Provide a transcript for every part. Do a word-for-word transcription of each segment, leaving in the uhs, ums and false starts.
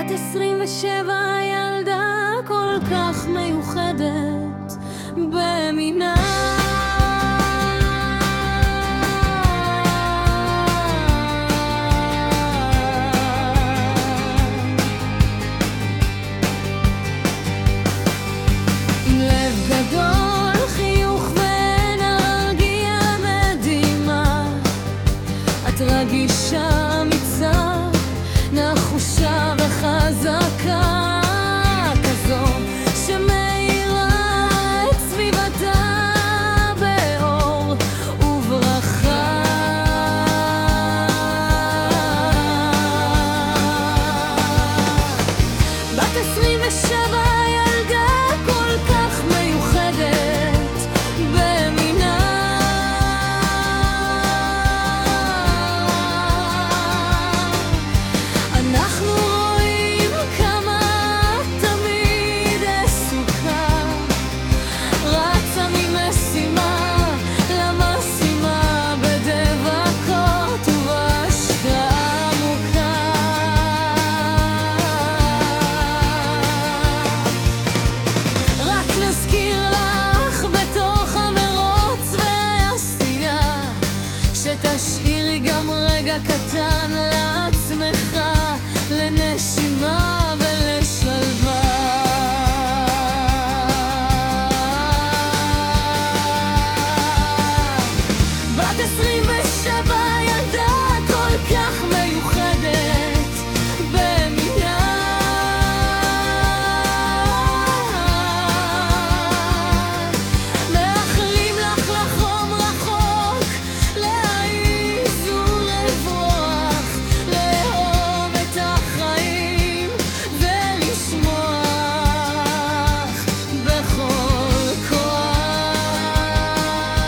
בת עשרים ושבע, ילדה כל כך מיוחדת במינה. עם לב גדול, חיוך ואנרגיה מדהימה, את רגישה, אמיצה, נחושה וחזקה, כזו שמאירה את סביבתה באור וברכה. בת עשרים ושבע, ילדה כל כך מיוחדת במינה. אנחנו רואים כמה תמיד עסוקה, רצה ממשימה למשימה בדבקות ובהשקעה עמוקה. רק נזכיר לך בתוך המרוץ והעשייה, שתשאירי גם רגע קטן לעצמך, לנשימה ולשלווה. בת עשרים ושבע, ילדה כל כך מיוחדת במינה. מאחלים לך לחלום רחוק, להעיז ולברוח, לאהוב את החיים ולשמוח בכל כוח.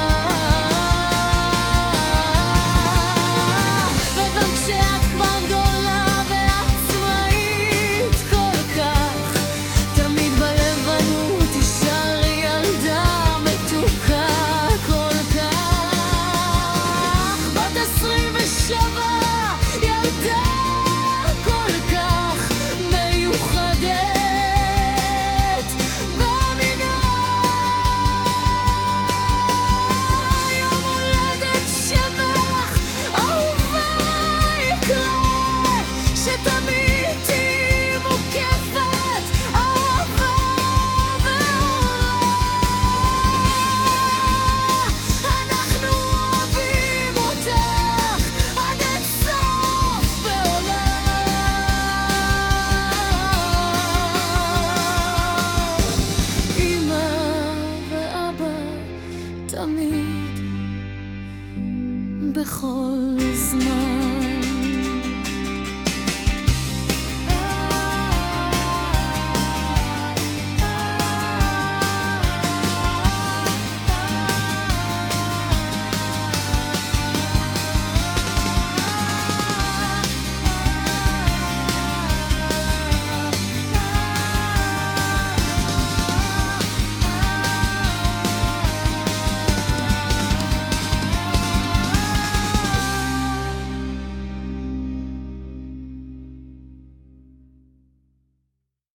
וגם כשאת כבר גדולה ועצמאית כל כך, תמיד בלבנות תישארי ילדה מתוקה כל כך. בת עשרים ושבע, ילדה כל כך מיוחדת במינה. יום הולדת שמח, אהובה יקרה, שתמיד תהיי מוקפת אהבה ואורה. אנחנו אוהבים אותך עד אין סוף בעולם. אמא ואבא תמיד, בכל זמן.